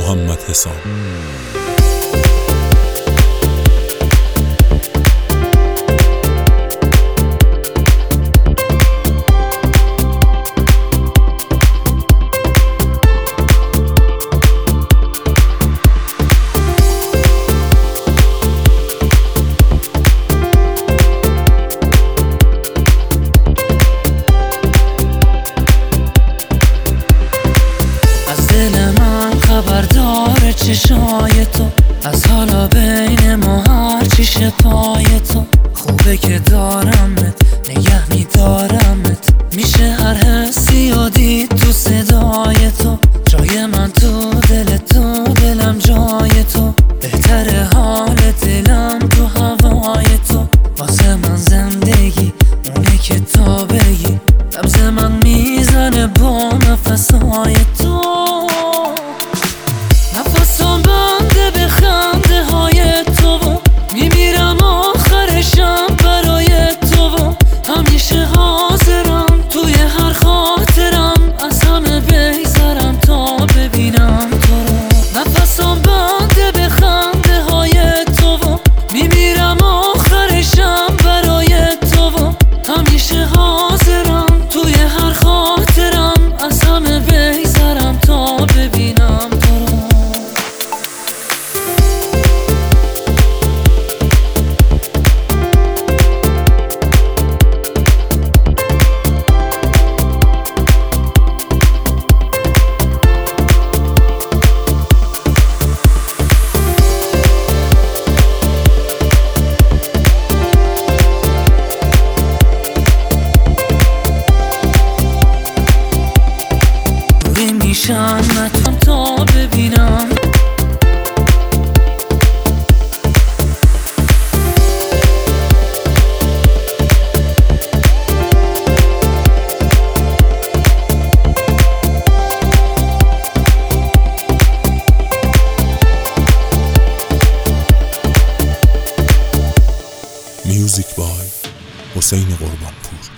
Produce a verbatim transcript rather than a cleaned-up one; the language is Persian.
محمد حسام. خبردار چشای تو از حالا بین ما هرچی شه پای تو. خوبه که دارمت نگه میدارمت، میشه هر حسی و دید تو صدای تو. جای من تو دل تو، دلم جای تو. بهتره حال دلم تو هوای تو. واسه من زندگی اونه که تا بگی، نبض من میزنه با نفسهای تو. نفسم بنده به خنده های تو و میمیرم آخرشم برای تو و همیشه حاضرم توی هر خاطرم از همه بگذرم تا ببینم تو رو. نفسم بنده به خنده های تو و میمیرم آخرشم برای تو و همیشه حاضرم توی هر خاطرم از همه بگذرم تا ببینم تو رو. میشم نتونم تا ببینم. میوزیک بای حسین قربانپور.